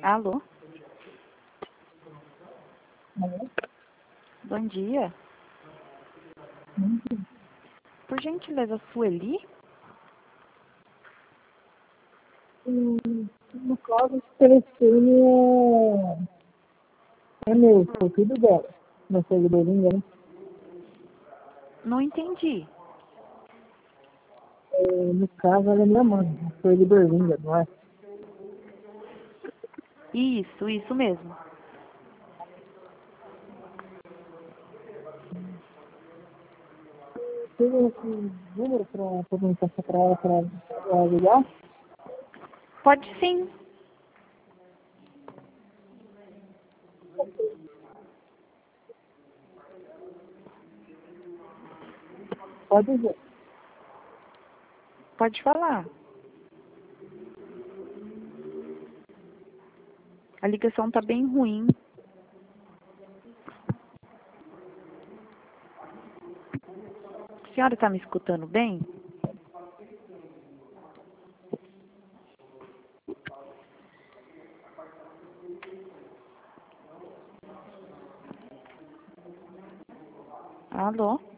Alô? Alô? Bom dia. Por gentileza, Sueli? No caso, esse telefone é meu, foi tudo dela. Não foi de ninguém. Não entendi. No caso, ela é minha mãe, foi de Berlinda, não é? Isso mesmo. Tem esse número para poder passar para ela para ela ligar? Pode sim. Pode dizer. Pode falar. A ligação tá bem ruim. A senhora tá me escutando bem? Alô?